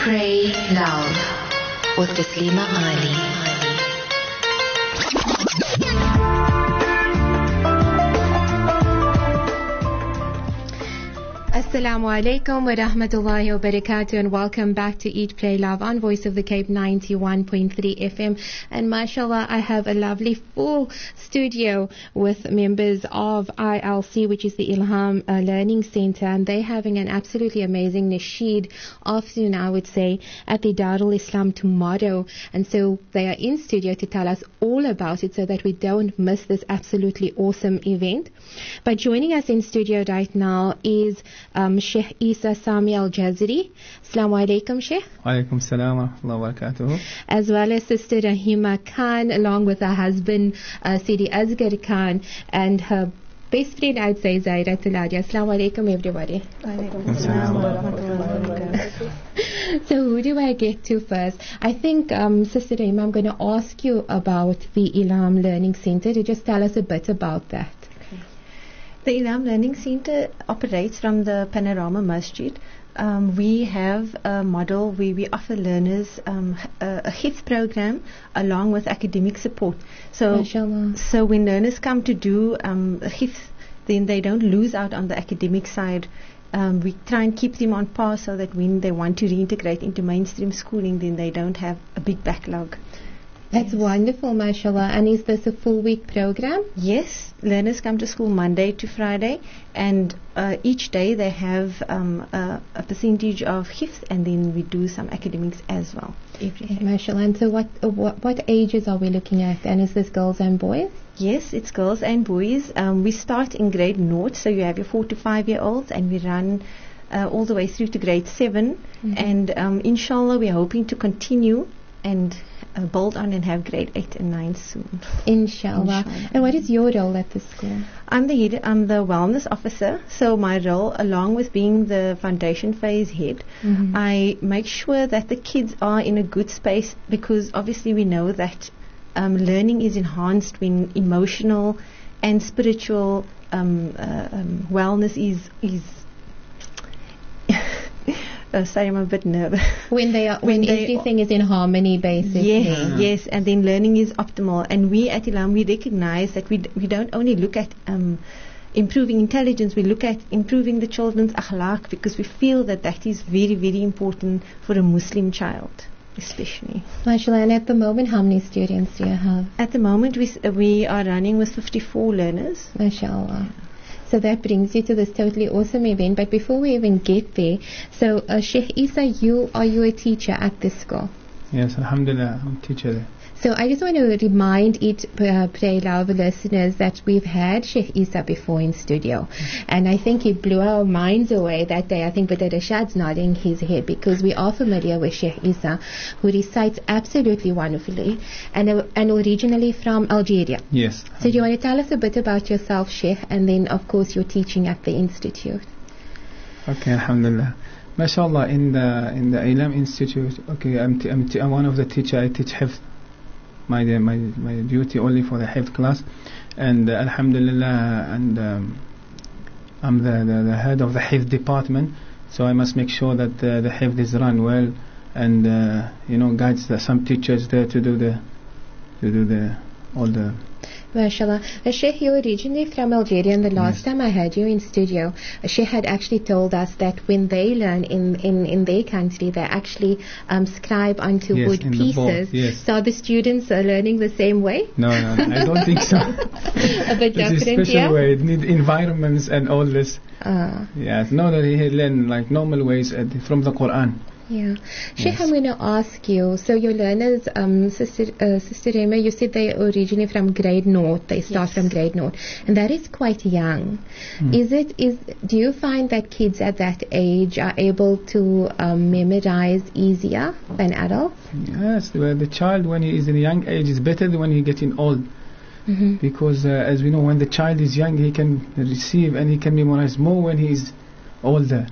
Pray, Love with Taslima Ali. Assalamu alaikum wa rahmatullahi wa barakatuh, and welcome back to Eat, Pray, Love on Voice of the Cape 91.3 FM. And mashallah, I have a lovely full studio with members of ILC, which is the Ilham Learning Center, and they're having an absolutely amazing nasheed afternoon, I would say, at the Darul Islam tomorrow. And so they are in studio to tell us all about it so that we don't miss this absolutely awesome event. But joining us in studio right now is Sheikh Isa Sami Al-Jazari. Assalamu alaikum, Sheikh. Alaikum salam wa rahmatullahi wa barakatuh. As well as Sister Rahima Khan, along with her husband Sidi Asghar Khan, and her best friend, I'd say, Zaira Tuladia. Assalamu alaikum, everybody. Alaikum salam wa rahmatullahi wa barakatuh. So who do I get to first? I think, Sister Rahima, I'm going to ask you about the Ilham Learning Center to just tell us a bit about that. The Ilham Learning Center operates from the Panorama Masjid. We have a model where we offer learners a Hifz program along with academic support. So when learners come to do Hifz, then they don't lose out on the academic side. We try and keep them on par so that when they want to reintegrate into mainstream schooling, then they don't have a big backlog. That's wonderful, mashallah. And is this a full week program? Yes, learners come to school Monday to Friday, and each day they have a percentage of Hifz, and then we do some academics as well. Mashallah. And so what ages are we looking at? And is this girls and boys? Yes, it's girls and boys. We start in grade 0, so you have your 4 to 5 year olds, and we run all the way through to grade 7. Mm-hmm. And inshallah, we're hoping to continue and build on and have grade 8 and 9 soon. Inshallah. And what is your role at the school? I'm the wellness officer. So my role, along with being the foundation phase head, mm-hmm. I make sure that the kids are in a good space, because obviously we know that learning is enhanced when emotional and spiritual wellness is sorry, I'm a bit nervous. When everything is in harmony, basically. Yes, and then learning is optimal. And we at Ilham, we recognize that we don't only look at improving intelligence, we look at improving the children's akhlaq, because we feel that is very, very important for a Muslim child, especially. MashaAllah. And at the moment, how many students do you have? At the moment, we are running with 54 learners. MashaAllah. So that brings you to this totally awesome event. But before we even get there, so Sheikh Isa, are you a teacher at this school? Yes, alhamdulillah, I'm a teacher there. So I just want to remind Pray Love listeners that we've had Sheikh Isa before in studio, and I think he blew our minds away that day. I think Brother Rashad's nodding his head, because we are familiar with Sheikh Isa, who recites absolutely wonderfully, and originally from Algeria. Yes. So do you want to tell us a bit about yourself, Sheikh, and then of course your teaching at the institute? Okay, alhamdulillah. MashaAllah, in the Ilham Institute, okay, I'm one of the teachers. I teach Hifz. My duty only for the Hifz class, and alhamdulillah, and I'm the head of the Hifz department, so I must make sure that the Hifz is run well, and guides some teachers there to do all the. MashaAllah. Sheikh, you're originally from Algeria, and the last time I heard you in studio, Sheikh had actually told us that when they learn in their country, they actually scribe onto wood pieces. Yes. So the students are learning the same way? No, I don't think so. A bit different, it's a special way. It needs environments and all this. Yes, no, that he learn like normal ways from the Quran. Yeah. Sheikh, I'm going to ask you, so your learners, Sister Rema, you said they originally from grade 0, they start from grade 0, and that is quite young. Do you find that kids at that age are able to memorize easier than adults? Yes, the child when he is in a young age is better than when he getting old. Mm-hmm. Because as we know, when the child is young, he can receive and he can memorize more when he is older.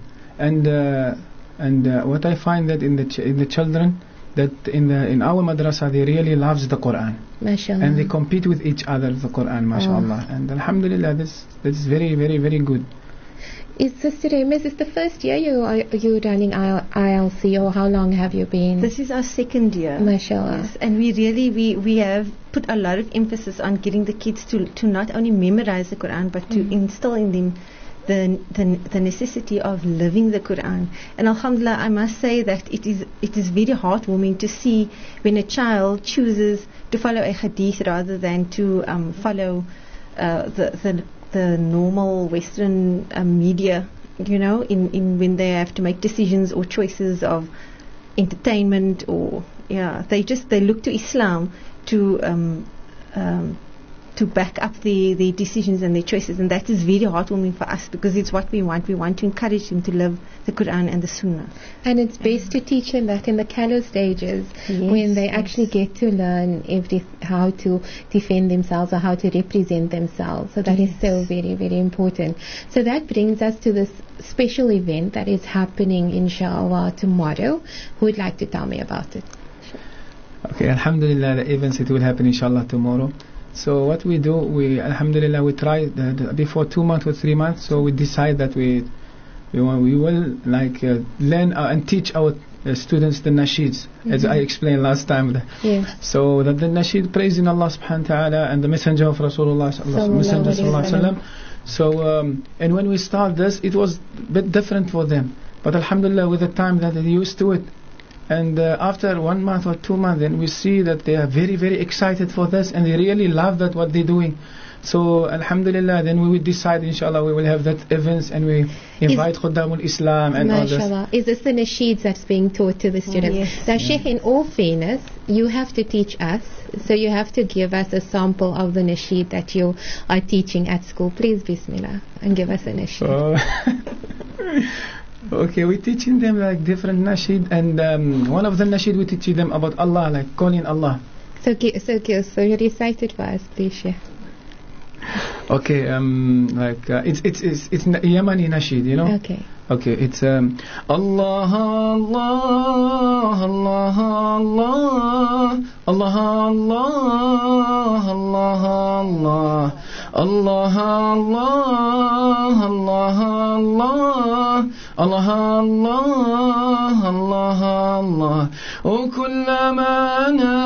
And what I find that in the children, that in our madrasa, they really loves the Quran. MashaAllah. And they compete with each other the Quran, mashallah. And alhamdulillah, this is very, very, very good. Is Sister Rema, is this the first year you're running ILC, or how long have you been? This is our second year. Mashallah. Yes, and we have put a lot of emphasis on getting the kids to not only memorize the Quran, but to instill in them the necessity of living the Quran. And alhamdulillah, I must say that it is very heartwarming to see when a child chooses to follow a hadith rather than to follow the normal Western media, in when they have to make decisions or choices of entertainment, or they look to Islam to back up their decisions and their choices, and that is very heartwarming for us, because it's what we want. We want to encourage them to live the Quran and the Sunnah. And it's best to teach them that in the callow stages, when they actually get to learn how to defend themselves or how to represent themselves. So that is so very, very important. So that brings us to this special event that is happening, inshallah, tomorrow. Who would like to tell me about it? Okay, alhamdulillah, the events, it will happen inshallah tomorrow. So what we do, alhamdulillah, we try before 2 months or 3 months. So we decide that we will learn and teach our students the nasheeds, as I explained last time. Yes. So that the nasheed praising Allah subhanahu wa ta'ala and the messenger of Rasulullah sallallahu alaihi wasallam. So and when we start this, it was a bit different for them, but alhamdulillah, with the time that they used to it. And after 1 month or 2 months, then we see that they are very, very excited for this, and they really love that what they're doing. So alhamdulillah, then we will decide, inshallah, we will have that events, and we invite Khuddamul Islam and all this. Is this the nasheeds that's being taught to the students? Yes. Now, Sheikh, in all fairness, you have to teach us, so you have to give us a sample of the nasheed that you are teaching at school. Please, bismillah, and give us a nasheed. Okay, we're teaching them like different nasheed, and one of the nasheed we teach them about Allah, like calling Allah. So you recite it for us, please, Sheikh. Okay, it's Yemeni nasheed, Okay. Okay, it's Allah, Allah, Allah, Allah, Allah, Allah, Allah, Allah, Allah, Allah, Allah, Allah, Allah, Allah, Allah. وكلما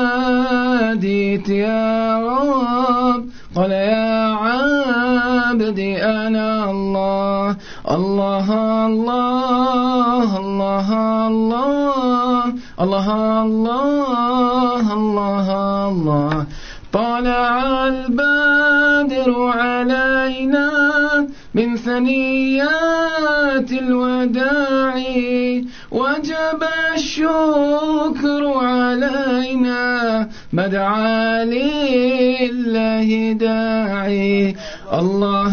ناديت يا رب قال يا عبدي أنا الله. الله الله الله الله الله الله الله الله. طلع البدر علينا من ثنيات الوداع وجب الشكر علينا مدعى لله داعي. الله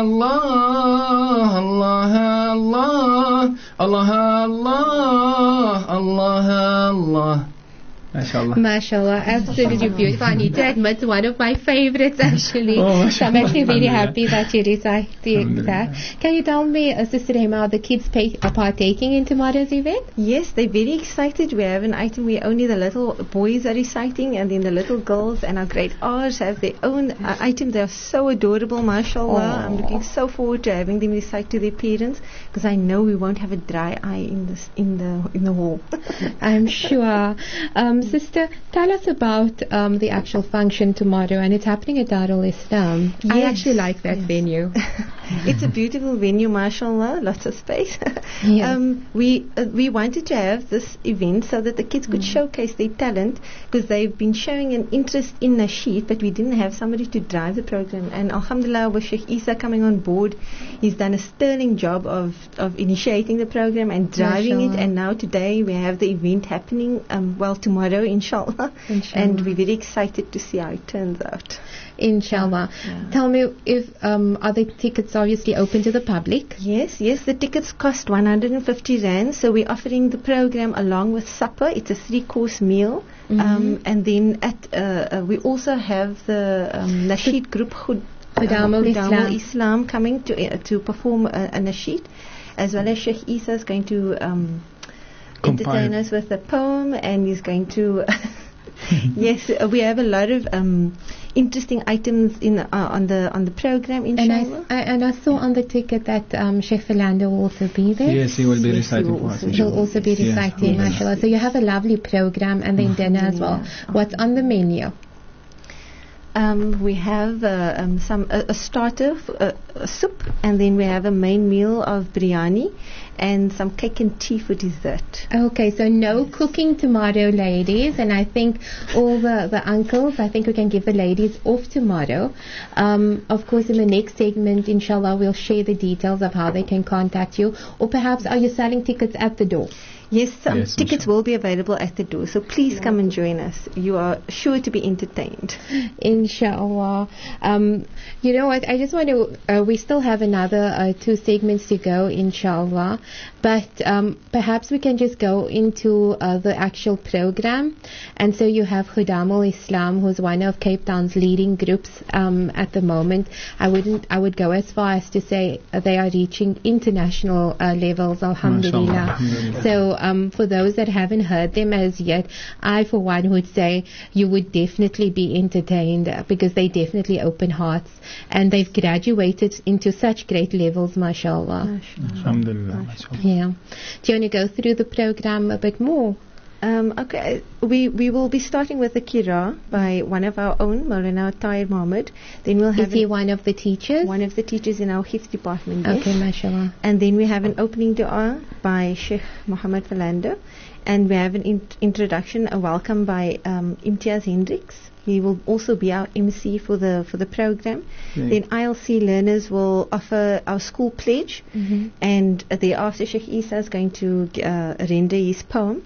الله الله الله الله الله الله الله. MashaAllah. MashaAllah, absolutely beautiful. I need to admit, one of my favorites actually. So I'm actually really happy that you recited that. Can you tell me, Sister Rema, are the kids are partaking in tomorrow's event? Yes, they're very excited. We have an item where only the little boys are reciting, and then the little girls and our grade R's have their own item. They are so adorable, MashaAllah. I'm looking so forward to having them recite to their parents, because I know we won't have a dry eye in the hall. I'm sure. Sister, tell us about the actual function tomorrow, and it's happening at Darul Islam. Yes. I actually like that venue. It's a beautiful venue, mashallah, lots of space. Yes. We wanted to have this event so that the kids could showcase their talent, because they've been showing an interest in nasheed, but we didn't have somebody to drive the program. And alhamdulillah, with Sheikh Isa coming on board, he's done a sterling job of initiating the program and driving it. And now today we have the event happening, tomorrow, inshallah. And we're very excited to see how it turns out. Inshallah. Yeah. Tell me, if are the tickets obviously open to the public? Yes, the tickets cost 150 rand. So we're offering the program along with supper. It's a 3-course meal. And then we also have the nasheed group Khuddamul Islam coming to perform a nasheed, as well as Sheikh Isa is going to entertain us with a poem, and he's going to Yes, we have a lot of interesting items on the program, inshallah. And I saw on the ticket that Sheikh Philando will also be there. Yes, he will be reciting for us. He'll also be reciting, mashallah. So you have a lovely program, and then dinner as well. What's on the menu? We have a starter, a soup, and then we have a main meal of biryani and some cake and tea for dessert. Okay, so no cooking tomorrow, ladies, and I think all the uncles, I think we can give the ladies off tomorrow. Of course, in the next segment, inshallah, we'll share the details of how they can contact you, or perhaps are you selling tickets at the door? Yes, tickets will be available at the door, so please come and join us. You are sure to be entertained. Inshallah. You know what, I just want to, we still have another 2 segments to go, inshallah, but perhaps we can just go into the actual program. And so you have Khudamul Islam, who's one of Cape Town's leading groups at the moment. I would go as far as to say they are reaching international levels, alhamdulillah. So for those that haven't heard them as yet, I for one would say you would definitely be entertained, because they definitely open hearts, and they've graduated into such great levels, mashallah. Alhamdulillah. Yeah. Do you want to go through the program a bit more? Okay, we will be starting with the Qira by one of our own, Maulana Tahir Mohammed. Then we'll have Is he one of the teachers? One of the teachers in our Hifz department. Yes. Okay, mashallah. And then we have an opening dua by Sheikh Muhammad Philando, and we have an introduction, a welcome by Imtiaz Hendricks. He will also be our MC for the program. Yeah. Then ILC learners will offer our school pledge, and thereafter Sheikh Isa is going to render his poem.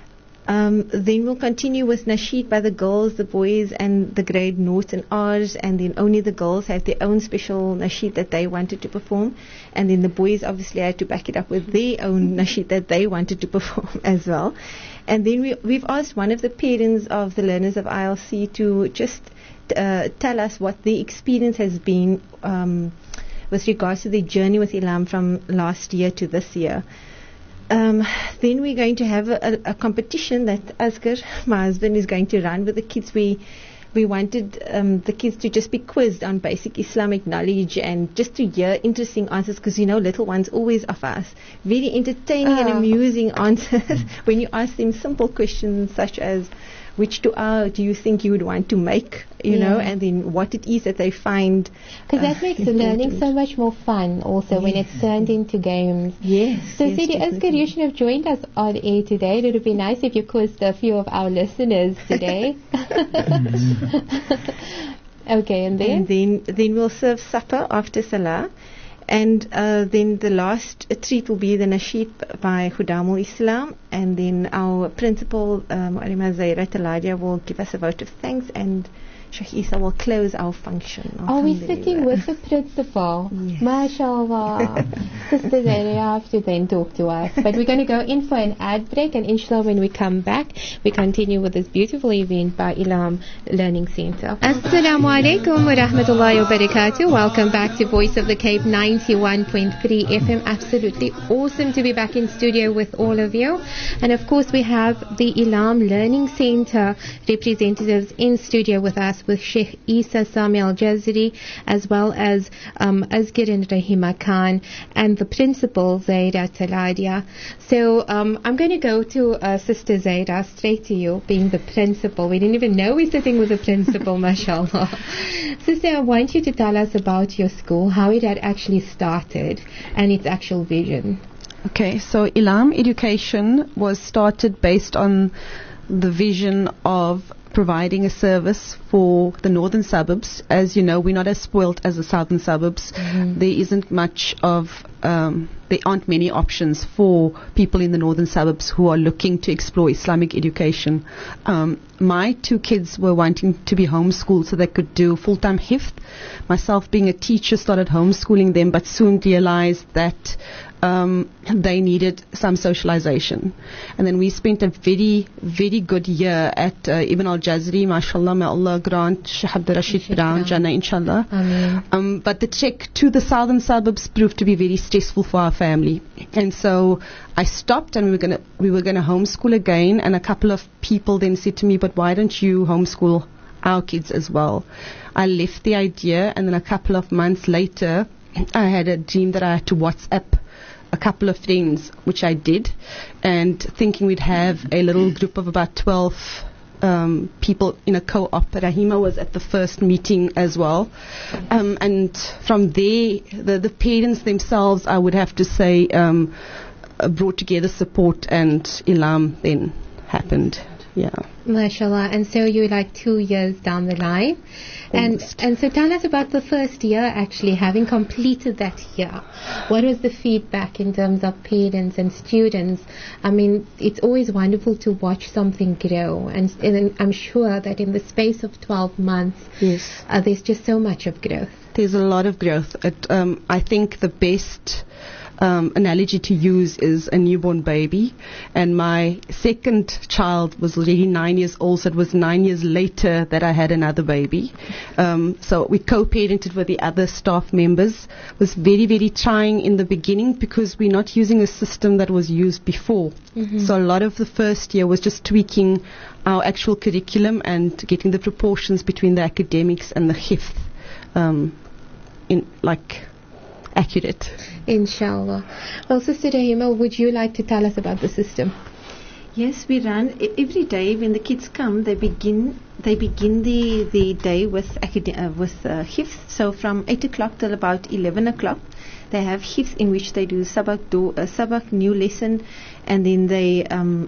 Then we'll continue with nasheed by the girls, the boys, and the grade noughts and R's, and then only the girls have their own special nasheed that they wanted to perform, and then the boys obviously had to back it up with their own nasheed that they wanted to perform as well. And then we've asked one of the parents of the learners of ILC to just tell us what the experience has been with regards to their journey with Ilam from last year to this year. Then we're going to have a competition that Asghar, my husband, is going to run with the kids. We wanted the kids to just be quizzed on basic Islamic knowledge and just to hear interesting answers, because little ones always offer us very entertaining and amusing answers when you ask them simple questions such as, which dua do you think you would want to make, know, and then what it is that they find. Because that makes learning so much more fun also when it's turned into games. Yes. So Sidi Asghar, you should have joined us on air today. It would be nice if you quizzed a few of our listeners today. Okay, and then we'll serve supper after Salah. And then the last treat will be the nasheed by Khudamul Islam, and then our principal, Mu'allima Zaira Taladia, will give us a vote of thanks, and Sheikh Isa will close our function. Are we sitting with the principal? Yes. MashaAllah. Sister Zaira, you have to then talk to us. But we're going to go in for an ad break, and inshallah when we come back, we continue with this beautiful event by Ilam Learning Center. Assalamu alaikum wa rahmatullahi wa barakatuh. Welcome back to Voice of the Cape 91.3 FM. Absolutely awesome to be back in studio with all of you. And of course we have the Ilam Learning Center representatives in studio with us, with Sheikh Isa Sami Al-Jazari, as well as Asghar and Rahima Khan, and the principal Zaira Taladia. So I'm going to go to Sister Zaira, straight to you, being the principal. We didn't even know we're sitting with the principal, mashallah. Sister, I want you to tell us about your school, how it had actually started, and its actual vision. Okay, so Ilam Education was started based on the vision of providing a service for the northern suburbs. As you know, we're not as spoilt as the southern suburbs. There isn't much of, there aren't many options for people in the northern suburbs who are looking to explore Islamic education. My 2 kids were wanting to be homeschooled so they could do full-time hifz. Myself, being a teacher, started homeschooling them, but soon realized that they needed some socialization. And then we spent a very, very good year at Ibn Al-Jazari, mashallah, may Allah grant Sheikh Abdul Rashid Brown, Jannah, inshallah. Ameen. But the trek to the southern suburbs proved to be very strenuous. stressful for our family. And so I stopped, and we were gonna homeschool again. And a couple of people then said to me, "But why don't you homeschool our kids as well?" I left the idea, and then a couple of months later, I had a dream that I had to WhatsApp a couple of friends, which I did, and thinking we'd have a little group of about 12 people in a co-op. Rahima was at the first meeting as well. And from there, the parents themselves, I would have to say, brought together support, and Ilam then happened. Yeah. MashaAllah. And so you're like 2 years down the line. And so tell us about the first year, actually, having completed that year. What was the feedback in terms of parents and students? I mean, it's always wonderful to watch something grow. And I'm sure that in the space of 12 months, Yes. There's just so much of growth. There's a lot of growth. I think the best analogy to use is a newborn baby, and my second child was already 9 years old, so it was 9 years later that I had another baby. So we co-parented with the other staff members. It was very, very trying in the beginning because we're not using a system that was used before. So a lot of the first year was just tweaking our actual curriculum and getting the proportions between the academics and the hifth accurate. Inshallah. Well, Sister Rahima, would you like to tell us about the system? Yes, we run every day when the kids come. They begin the day with hifz. So from 8 o'clock till about 11 o'clock, they have hifz in which they do sabak, new lesson, and then they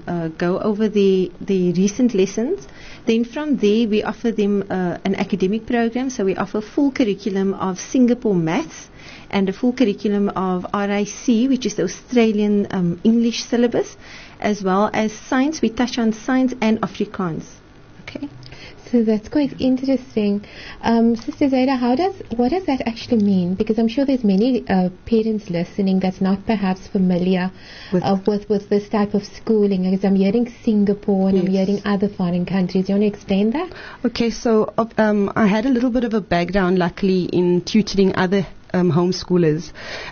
go over the recent lessons. Then from there we offer them an academic program. So we offer full curriculum of Singapore maths and a full curriculum of RIC, which is the Australian English syllabus, as well as science. We touch on science and Afrikaans. Okay. So that's quite interesting. Sister Zaida, what does that actually mean? Because I'm sure there's many parents listening that's not perhaps familiar with this type of schooling. Because I'm hearing Singapore and I'm hearing other foreign countries. Do you want to explain that? Okay, so I had a little bit of a background, luckily, in tutoring other homeschoolers.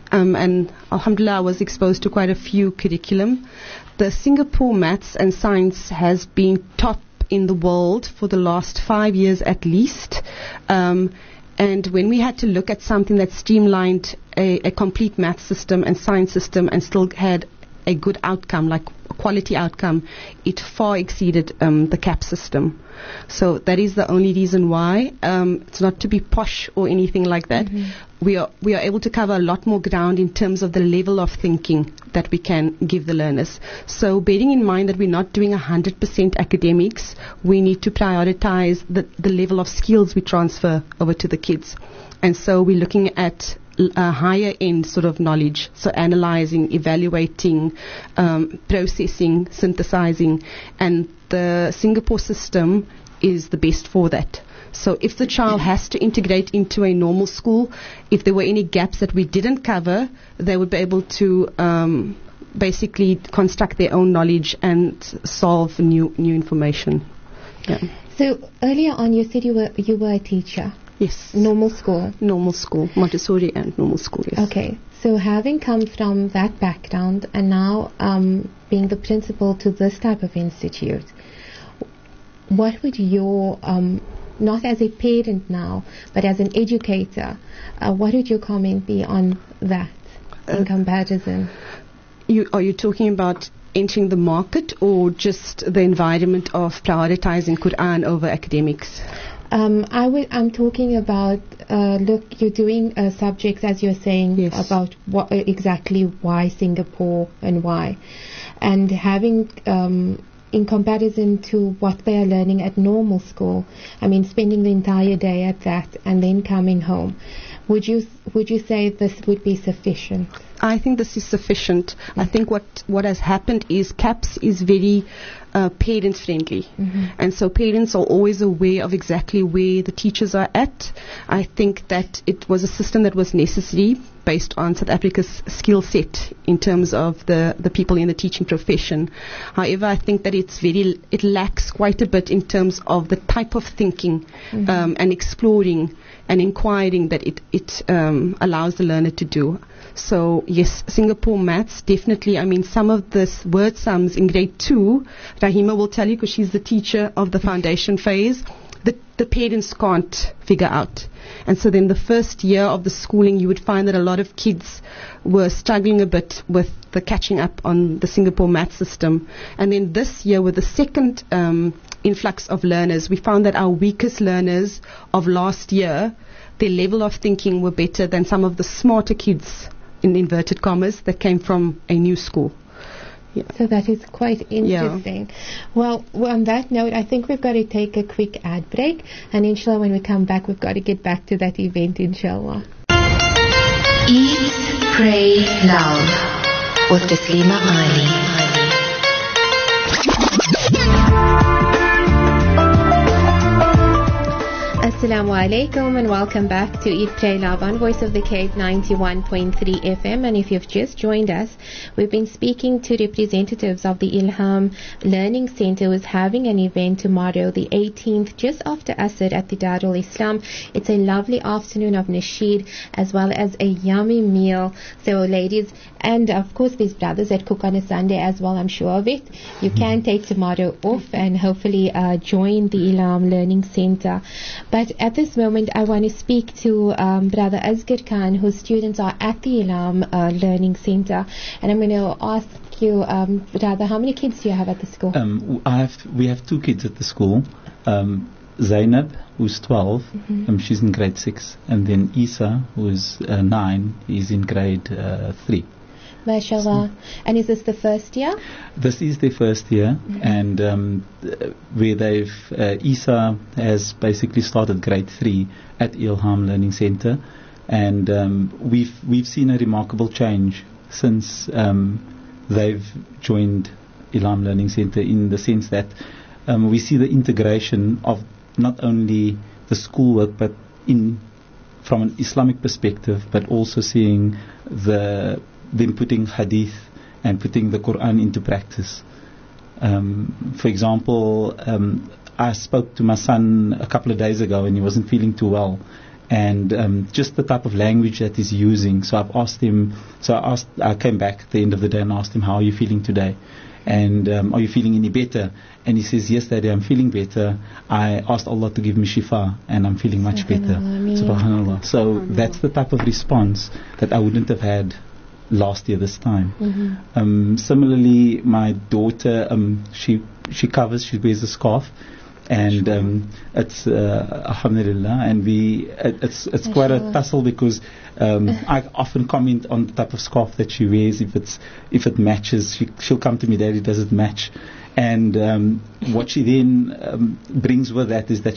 And alhamdulillah, I was exposed to quite a few curriculum. The Singapore maths and science has been top in the world for the last 5 years at least. And when we had to look at something that streamlined a complete math system and science system and still had a good outcome, like a quality outcome, it far exceeded the CAP system. So that is the only reason why. It's not to be posh or anything like that. We are able to cover a lot more ground in terms of the level of thinking that we can give the learners. So bearing in mind that we're not doing 100% academics, we need to prioritize the level of skills we transfer over to the kids. And so we're looking at a higher end sort of knowledge, so analyzing, evaluating, processing, synthesizing, and the Singapore system is the best for that. So if the child has to integrate into a normal school, if there were any gaps that we didn't cover, they would be able to basically construct their own knowledge and solve new information. Yeah. So earlier on you said you were a teacher. Yes. Normal school. Normal school, Montessori and normal school, yes. Okay. So having come from that background and now being the principal to this type of institute, what would your, not as a parent now, but as an educator, what would your comment be on that in comparison? Are you talking about entering the market or just the environment of prioritizing Quran over academics? I'm talking about, look, you're doing subjects, as you're saying, yes, about what exactly why Singapore and why. And having, in comparison to what they are learning at normal school, I mean, spending the entire day at that and then coming home, would you say this would be sufficient? I think this is sufficient. Mm-hmm. I think what has happened is CAPS is very parents friendly, mm-hmm, and so parents are always aware of exactly where the teachers are at. I think that it was a system that was necessary based on South Africa's skill set in terms of the people in the teaching profession. However, I think that it lacks quite a bit in terms of the type of thinking, mm-hmm, and exploring and inquiring that it allows the learner to do. So yes, Singapore maths, definitely. I mean, some of this word sums in grade 2, Rahima will tell you because she's the teacher of the foundation phase, the parents can't figure out. And so then the first year of the schooling, you would find that a lot of kids were struggling a bit with the catching up on the Singapore math system. And then this year, with the second influx of learners, we found that our weakest learners of last year, their level of thinking were better than some of the smarter kids, in inverted commas, that came from a new school. Yeah. So that is quite interesting. Yeah. Well, on that note, I think we've got to take a quick ad break, and inshallah when we come back, we've got to get back to that event, inshallah. Eat, Pray, Love with Taslima Ali. Assalamu alaikum and welcome back to Eat, Pray, Love on Voice of the Cape 91.3 FM. And if you've just joined us, we've been speaking to representatives of the Ilham Learning Center, who's having an event tomorrow, the 18th, just after Asr at the Darul Islam. It's a lovely afternoon of nasheed as well as a yummy meal. So ladies, and of course these brothers that cook on a Sunday as well, I'm sure of it. You can take tomorrow off and hopefully join the Ilham Learning Center. But at this moment, I want to speak to Brother Asghar Khan, whose students are at the Ilham Learning Center. And I'm going to ask you, Brother, how many kids do you have at the school? We have 2 kids at the school. Zainab, who's 12, she's in grade 6. And then Isa, who's 9, he's in grade 3. MashaAllah. And is this the first year? This is their first year, and where they've Isa has basically started grade 3 at Ilham Learning Center, and we've seen a remarkable change since they've joined Ilham Learning Center, in the sense that we see the integration of not only the schoolwork but from an Islamic perspective, but also seeing them putting hadith and putting the Quran into practice. For example, I spoke to my son a couple of days ago and he wasn't feeling too well, and just the type of language that he's using. So I've asked him, I came back at the end of the day and asked him, how are you feeling today? And are you feeling any better? And he says, yes, Daddy, I'm feeling better. I asked Allah to give me shifa and I'm feeling much better. Subhanallah. So that's the type of response that I wouldn't have had last year this time. Similarly, my daughter, she wears a scarf, and it's alhamdulillah, and it's quite a tussle, because I often comment on the type of scarf that she wears. If it matches, she'll come to me, Daddy, does it match? And what she then brings with that is that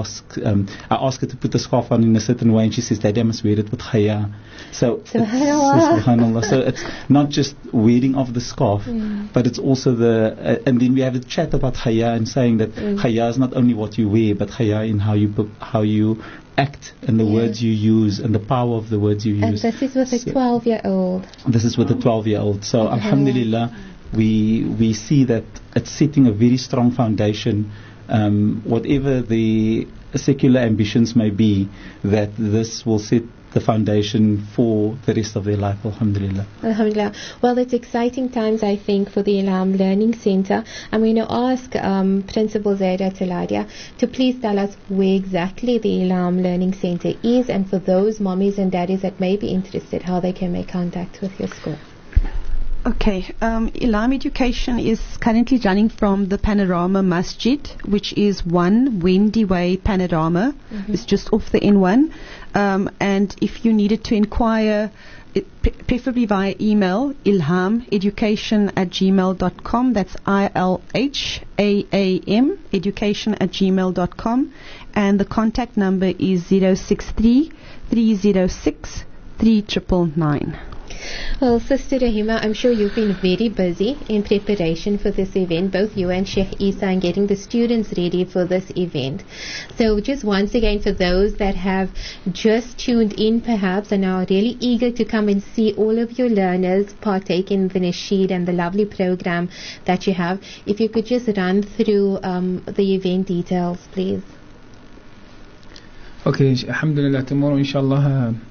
I ask her to put the scarf on in a certain way, and she says, Daddy, I must wear it with khaya. So subhanallah. So it's not just wearing of the scarf, but it's also and then we have a chat about khaya, and saying that khaya is not only what you wear, but khaya in how you act and the words you use and the power of the words you use. And this is with a 12-year-old. This is with a 12-year-old. So alhamdulillah, we see that it's setting a very strong foundation, whatever the secular ambitions may be, that this will set the foundation for the rest of their life, alhamdulillah. Alhamdulillah. Well, it's exciting times, I think, for the Ilham Learning Center. I'm going to ask Principal Zaida Taladia to please tell us where exactly the Ilham Learning Center is, and for those mommies and daddies that may be interested, how they can make contact with your school. Okay, Ilham Education is currently running from the Panorama Masjid, which is 1 Wendy Way Panorama. It's just off the N1. And if you needed to inquire, preferably via email, ilhameducation@gmail.com. That's ILHAAM, education@gmail.com. And the contact number is 063 306 3999. Well, Sister Rahima, I'm sure you've been very busy in preparation for this event, both you and Sheikh Isa, and getting the students ready for this event. So just once again, for those that have just tuned in perhaps and are really eager to come and see all of your learners partake in the nasheed and the lovely program that you have, if you could just run through the event details, please. Okay, alhamdulillah, tomorrow inshallah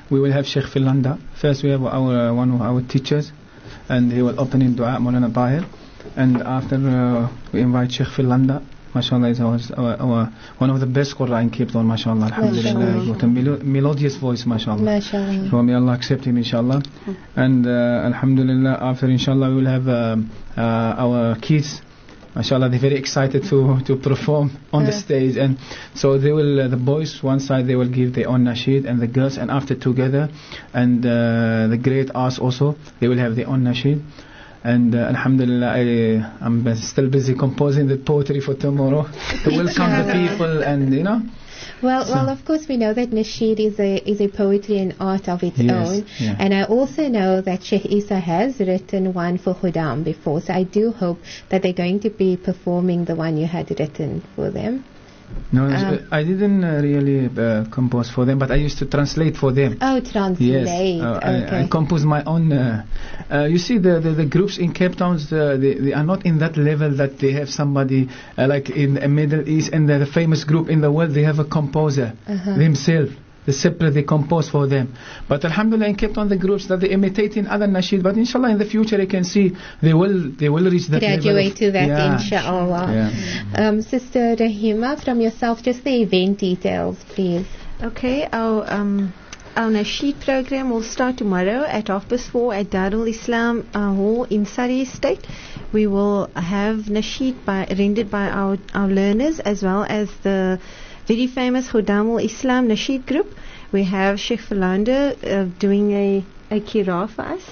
we will have Sheikh Finlanda. First we have one of our teachers, and he will open in dua, Maulana Tahir, and after we invite Sheikh Finlanda. MashaAllah is our one of the best Qur'an in Cape Town, MashaAllah, Alhamdulillah, with a melodious voice, MashaAllah. So may Allah accept him, inshallah. And Alhamdulillah, after inshallah we will have our kids, MashaAllah, they're very excited to perform on the stage. And so they will, the boys one side, they will give their own nasheed, and the girls, and after together, and the great arts also, they will have their own nasheed. And Alhamdulillah, I'm still busy composing the poetry for tomorrow to welcome the people, and you know. Well, of course, we know that nasheed is a poetry and art of its own. Yeah. And I also know that Sheikh Isa has written one for Khudam before. So I do hope that they're going to be performing the one you had written for them. No, I didn't really compose for them, but I used to translate for them. Oh, translate. Yes, Okay. I compose my own. You see, the groups in Cape Town, they are not in that level that they have somebody like in the Middle East, and the famous group in the world, they have a composer themselves. They separate, they compose for them. But Alhamdulillah, in Cape Town, the groups that they imitate in other nasheed. But inshallah, in the future, you can see they will reach that level. Graduate to that, Yeah. inshallah. Yeah. Sister Rahima, from yourself, just the event details, please. Okay, our nasheed program will start tomorrow at 4:30 at Darul Islam Hall in Surrey Estate. We will have nasheed rendered by our learners, as well as the very famous Khudamul Islam Nasheed group. We have Sheikh Finlanda doing a qira for us.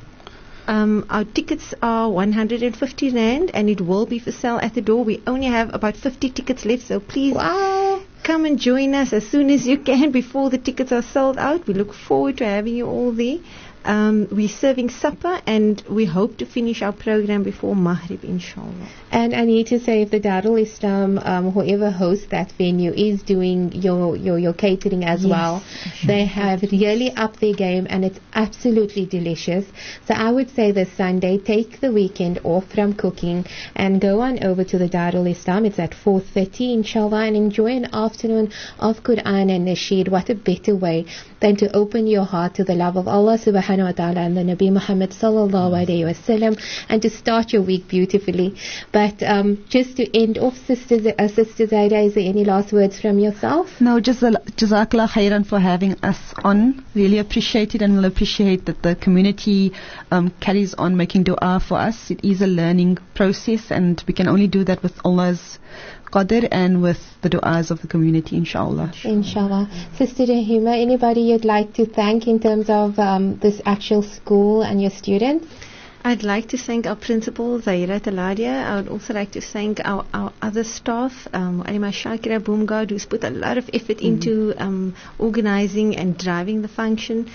Our tickets are 150 Rand, and it will be for sale at the door. We only have about 50 tickets left, so please come and join us as soon as you can before the tickets are sold out. We look forward to having you all there. We're serving supper, and we hope to finish our program before Maghrib, inshallah. And I need to say, if the Darul Islam, whoever hosts that venue, is doing your catering as well, they have really upped their game, and it's absolutely delicious. So I would say this Sunday, take the weekend off from cooking and go on over to the Darul Islam. It's at 4:30, inshallah, and enjoy an afternoon of Quran and Nasheed. What a better way than to open your heart to the love of Allah subhanahu wa ta'ala and the Nabi Muhammad sallallahu alayhi wa sallam, and to start your week beautifully. But just to end off, Sister Zaida, is there any last words from yourself? No, just Jazakallah khairan for having us on. Really appreciate it, and we'll appreciate that the community carries on making dua for us. It is a learning process, and we can only do that with Allah's qadr and with the du'as of the community, inshallah. Inshallah. Sister Rahima, anybody you'd like to thank in terms of this actual school and your students? I'd like to thank our principal, Zahira Taladia. I would also like to thank our other staff, Alima Shakira Boomgard, who's put a lot of effort into organizing and driving the function.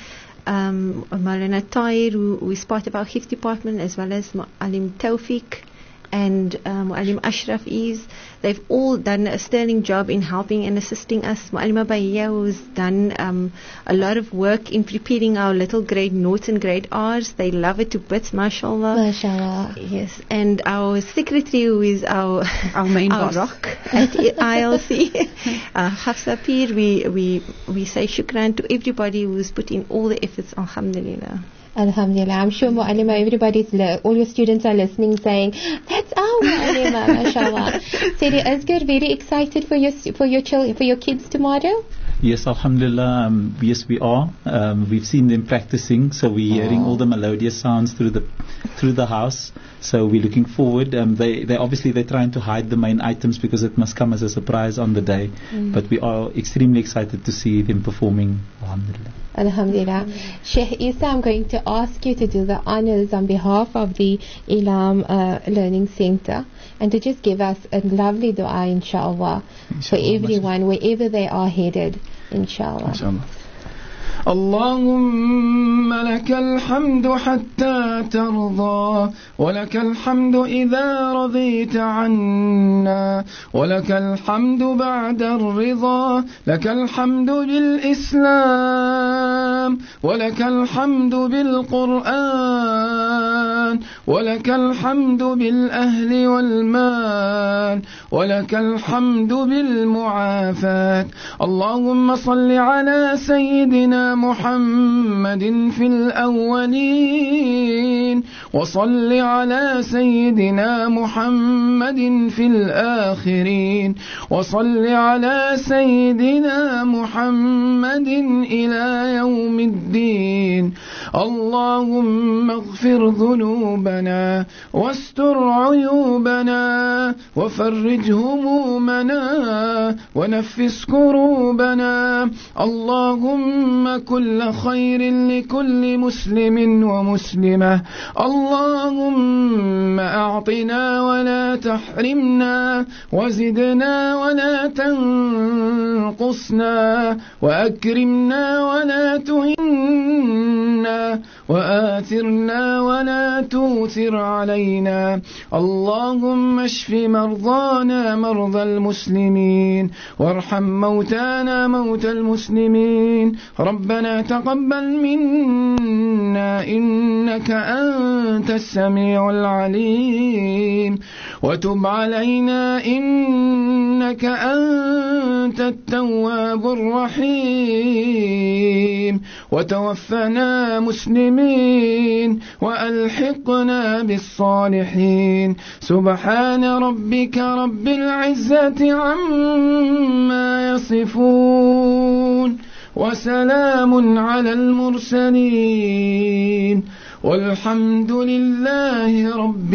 Maulana Tahir, who is part of our Hifz department, as well as Alim Tawfiq and Mu'alim Ashraf is. They've all done a sterling job in helping and assisting us. Mu'alima Bahia, who's done a lot of work in preparing our little grade notes and grade R's. They love it to bits, mashallah. Mashallah. Yes, and our secretary, who is our main our boss rock at ILC, Hafsa Peer. We say shukran to everybody who's put in all the efforts. Alhamdulillah. Alhamdulillah. I'm sure Mu'alima, all your students are listening saying, that's our Mu'alima, mashallah. Sidi Asghar, very excited for your kids tomorrow? Yes, Alhamdulillah. Yes, we are. We've seen them practicing, so we're hearing all the melodious sounds through the house. So we're looking forward. They obviously they're trying to hide the main items because it must come as a surprise on the day. But we are extremely excited to see them performing. Alhamdulillah. Alhamdulillah. Sheikh Isa, I'm going to ask you to do the honors on behalf of the Ilam Learning Center, and to just give us a lovely dua, inshallah, for everyone, wherever they are headed, inshallah. Inshallah. اللهم لك الحمد حتى ترضى ولك الحمد إذا رضيت عنا ولك الحمد بعد الرضا لك الحمد بالإسلام ولك الحمد بالقرآن ولك الحمد بالأهل والمال ولك الحمد بالمعافاة اللهم صل على سيدنا محمد في الأولين وصل على سيدنا محمد في الآخرين وصل على سيدنا محمد إلى يوم الدين. اللهم اغفر ذنوبنا واستر عيوبنا وفرج همومنا ونفس كروبنا. اللهم كل خير لكل مسلم ومسلمة. اللهم أعطنا ولا تحرمنا وزدنا ولا تنقصنا وأكرمنا ولا تهنا وآثرنا ولا توثر علينا. اللهم اشف مرضانا مرضى المسلمين وارحم موتانا موتى المسلمين. ربنا تقبل منا إنك أنت السميع العليم وتب علينا إنك أنت التواب الرحيم وتوفنا مسلمين وألحقنا بالصالحين. سبحان ربك رب العزة عما يصفون وسلام على المرسلين والحمد لله رب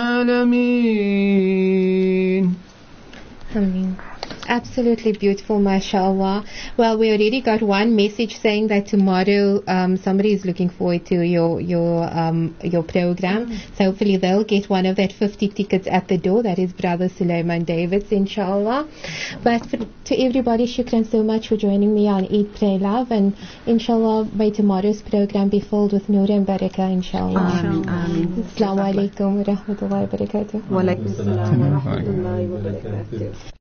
العالمين. Ameen. Absolutely beautiful, mashallah. Well, we already got one message saying that tomorrow somebody is looking forward to your program. So hopefully they'll get one of that 50 tickets at the door. That is Brother Sulaiman Davids, inshallah. But to everybody, shukran so much for joining me on Eat, Pray, Love, and inshallah may tomorrow's program be filled with nur and barakah, inshallah. Assalamu alaikum wa rahmatullahi wa barakatuh. Wa alaikum assalam wa rahmatullahi wa barakatuh.